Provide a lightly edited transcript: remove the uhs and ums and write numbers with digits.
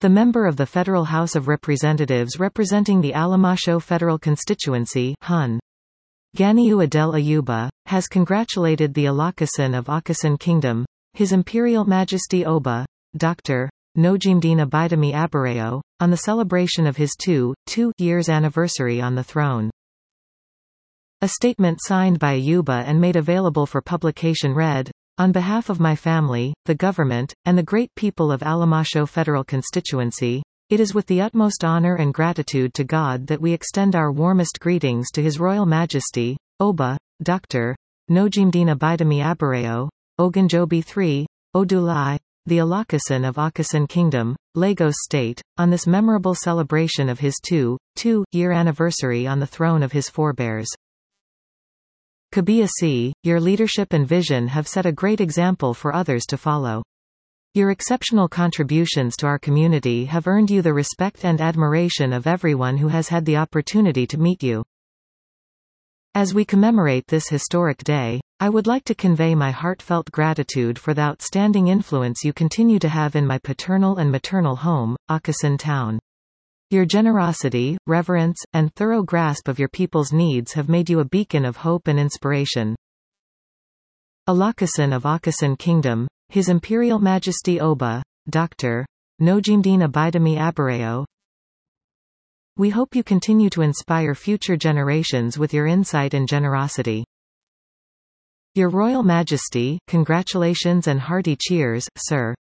The member of the Federal House of Representatives representing the Alamasho Federal Constituency Hun. Ganiu Adel Ayuba, has congratulated the Alakasan of Akasan Kingdom, His Imperial Majesty Oba, Dr. Nojimdin Abidemi Abareo, on the celebration of his two years anniversary on the throne. A statement signed by Ayuba and made available for publication read, "On behalf of my family, the government, and the great people of Alamasho Federal Constituency, it is with the utmost honor and gratitude to God that we extend our warmest greetings to His Royal Majesty, Oba, Dr. Nojimdin Abidemi Abareo, Ogunjobi III, Odulai, the Alakasan of Akasan Kingdom, Lagos State, on this memorable celebration of his two-year anniversary on the throne of his forebears. Kabiyesi, your leadership and vision have set a great example for others to follow. Your exceptional contributions to our community have earned you the respect and admiration of everyone who has had the opportunity to meet you. As we commemorate this historic day, I would like to convey my heartfelt gratitude for the outstanding influence you continue to have in my paternal and maternal home, Akasan Town. Your generosity, reverence, and thorough grasp of your people's needs have made you a beacon of hope and inspiration. Alakasan of Akasan Kingdom, His Imperial Majesty Oba, Dr. Nojimdin Abidemi Abareo. We hope you continue to inspire future generations with your insight and generosity. Your Royal Majesty, congratulations and hearty cheers, sir.